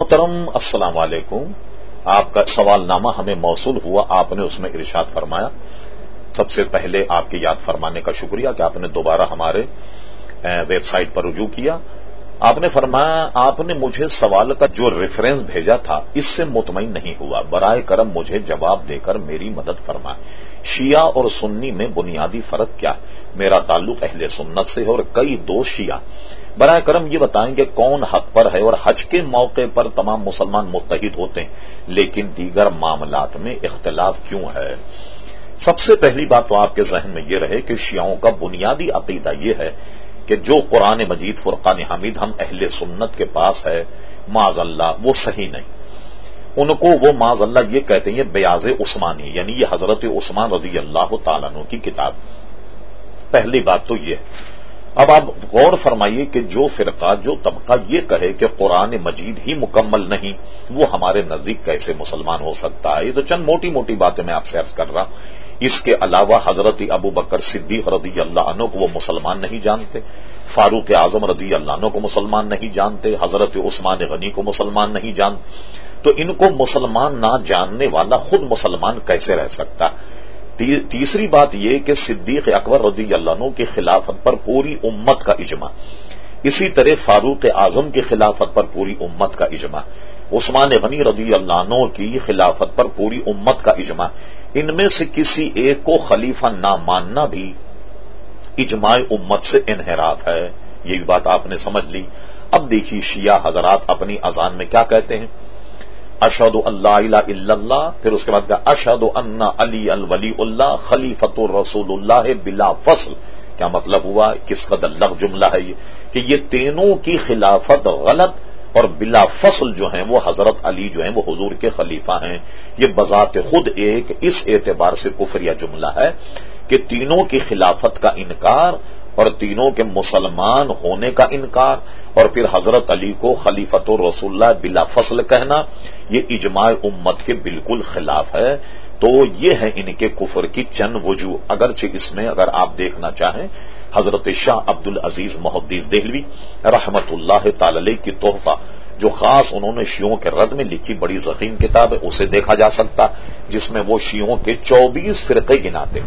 محترم السلام علیکم. آپ کا سوال نامہ ہمیں موصول ہوا. آپ نے اس میں ارشاد فرمایا. سب سے پہلے آپ کی یاد فرمانے کا شکریہ کہ آپ نے دوبارہ ہمارے ویب سائٹ پر رجوع کیا. آپ نے فرمایا آپ نے مجھے سوال کا جو ریفرنس بھیجا تھا اس سے مطمئن نہیں ہوا. برائے کرم مجھے جواب دے کر میری مدد فرمائیں. شیعہ اور سنی میں بنیادی فرق کیا ہے؟ میرا تعلق اہل سنت سے ہے اور کئی دوست شیعہ. برائے کرم یہ بتائیں کہ کون حق پر ہے اور حج کے موقع پر تمام مسلمان متحد ہوتے ہیں لیکن دیگر معاملات میں اختلاف کیوں ہے؟ سب سے پہلی بات تو آپ کے ذہن میں یہ رہے کہ شیعوں کا بنیادی عقیدہ یہ ہے کہ جو قرآن مجید فرقان حمید ہم اہل سنت کے پاس ہے معاذ اللہ وہ صحیح نہیں. ان کو وہ معاذ اللہ یہ کہتے ہیں بیاض عثمانی، یعنی یہ حضرت عثمان رضی اللہ تعالیٰ عنہ کی کتاب. پہلی بات تو یہ. اب آپ غور فرمائیے کہ جو فرقہ جو طبقہ یہ کہے کہ قرآن مجید ہی مکمل نہیں وہ ہمارے نزدیک کیسے مسلمان ہو سکتا ہے؟ یہ تو چند موٹی موٹی باتیں میں آپ سے عرض کر رہا ہوں. اس کے علاوہ حضرت ابو بکر صدیق رضی اللہ عنہ کو وہ مسلمان نہیں جانتے، فاروق اعظم رضی اللہ عنہ کو مسلمان نہیں جانتے، حضرت عثمان غنی کو مسلمان نہیں جانتے. تو ان کو مسلمان نہ جاننے والا خود مسلمان کیسے رہ سکتا؟ تیسری بات یہ کہ صدیق اکبر رضی اللہ عنہ کی خلافت پر پوری امت کا اجماع، اسی طرح فاروق اعظم کی خلافت پر پوری امت کا اجماع، عثمان غنی رضی اللہ عنہ کی خلافت پر پوری امت کا اجماع. ان میں سے کسی ایک کو خلیفہ نہ ماننا بھی اجماع امت سے انحراف ہے. یہ بھی بات آپ نے سمجھ لی. اب دیکھیے شیعہ حضرات اپنی اذان میں کیا کہتے ہیں؟ اشہد اللہ الہ الا اللہ، پھر اس کے بعد کہا اشہد ان علی الولی اللہ خلیفۃ الرسول اللہ بلا فصل. کیا مطلب ہوا؟ کس قدر لغو جملہ ہے یہ کہ یہ تینوں کی خلافت غلط اور بلا فصل جو ہیں وہ حضرت علی جو ہیں وہ حضور کے خلیفہ ہیں. یہ بذات خود ایک اس اعتبار سے کفریہ جملہ ہے کہ تینوں کی خلافت کا انکار اور تینوں کے مسلمان ہونے کا انکار اور پھر حضرت علی کو خلیفۃ الرسول اللہ بلا فصل کہنا یہ اجماع امت کے بالکل خلاف ہے. تو یہ ہے ان کے کفر کی چند وجوہ. اگرچہ اس میں اگر آپ دیکھنا چاہیں حضرت شاہ عبد العزیز محدث دہلوی رحمت اللہ تعالی علیہ کی تحفہ جو خاص انہوں نے شیعوں کے رد میں لکھی بڑی ضخیم کتاب ہے اسے دیکھا جا سکتا جس میں وہ شیعوں کے 24 فرقے گناتے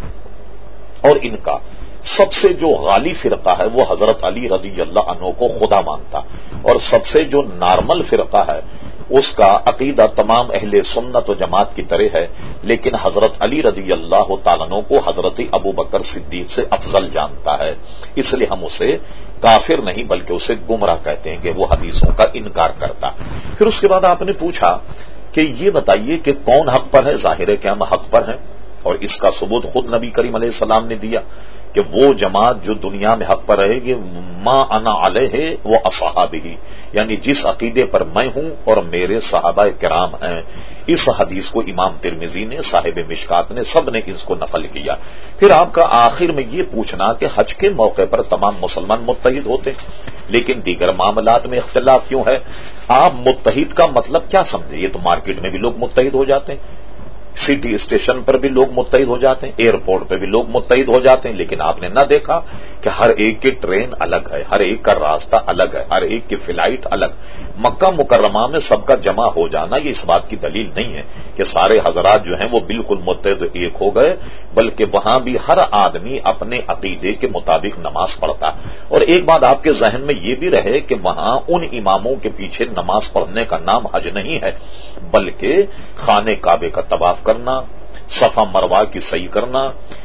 اور ان کا سب سے جو غالی فرقہ ہے وہ حضرت علی رضی اللہ عنہ کو خدا مانتا اور سب سے جو نارمل فرقہ ہے اس کا عقیدہ تمام اہل سنت و جماعت کی طرح ہے لیکن حضرت علی رضی اللہ تعالیٰ عنہ کو حضرت ابو بکر صدیق سے افضل جانتا ہے. اس لیے ہم اسے کافر نہیں بلکہ اسے گمراہ کہتے ہیں کہ وہ حدیثوں کا انکار کرتا. پھر اس کے بعد آپ نے پوچھا کہ یہ بتائیے کہ کون حق پر ہے؟ ظاہر ہے کہ ہم حق پر ہیں اور اس کا ثبوت خود نبی کریم علیہ السلام نے دیا کہ وہ جماعت جو دنیا میں حق پر رہے گی ما انا علیہ و اصحابہ، یعنی جس عقیدے پر میں ہوں اور میرے صحابہ کرام ہیں. اس حدیث کو امام ترمذی نے صاحب مشکات نے سب نے اس کو نقل کیا. پھر آپ کا آخر میں یہ پوچھنا کہ حج کے موقع پر تمام مسلمان متحد ہوتے لیکن دیگر معاملات میں اختلاف کیوں ہے؟ آپ متحد کا مطلب کیا سمجھے؟ یہ تو مارکیٹ میں بھی لوگ متحد ہو جاتے ہیں، سٹی اسٹیشن پر بھی لوگ متحد ہو جاتے ہیں، ایئرپورٹ پہ بھی لوگ متحد ہو جاتے ہیں، لیکن آپ نے نہ دیکھا کہ ہر ایک کی ٹرین الگ ہے، ہر ایک کا راستہ الگ ہے، ہر ایک کی فلائٹ الگ. مکہ مکرمہ میں سب کا جمع ہو جانا یہ اس بات کی دلیل نہیں ہے کہ سارے حضرات جو ہیں وہ بالکل متحد ایک ہو گئے، بلکہ وہاں بھی ہر آدمی اپنے عقیدے کے مطابق نماز پڑھتا. اور ایک بات آپ کے ذہن میں یہ بھی رہے کہ وہاں ان اماموں کے پیچھے نماز پڑھنے کا نام حج نہیں ہے بلکہ خانہ کعبے کا طواف کرنا، صفا مروہ کی سعی کرنا،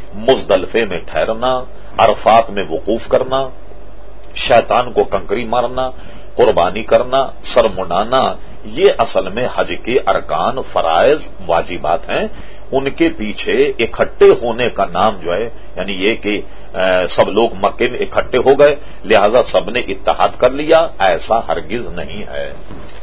مزدلفے میں ٹھہرنا، عرفات میں وقوف کرنا، شیطان کو کنکری مارنا، قربانی کرنا، سر منڈانا، یہ اصل میں حج کے ارکان، فرائض، واجبات ہیں. ان کے پیچھے اکٹھے ہونے کا نام جو ہے یعنی یہ کہ سب لوگ مکے میں اکٹھے ہو گئے لہذا سب نے اتحاد کر لیا، ایسا ہرگز نہیں ہے.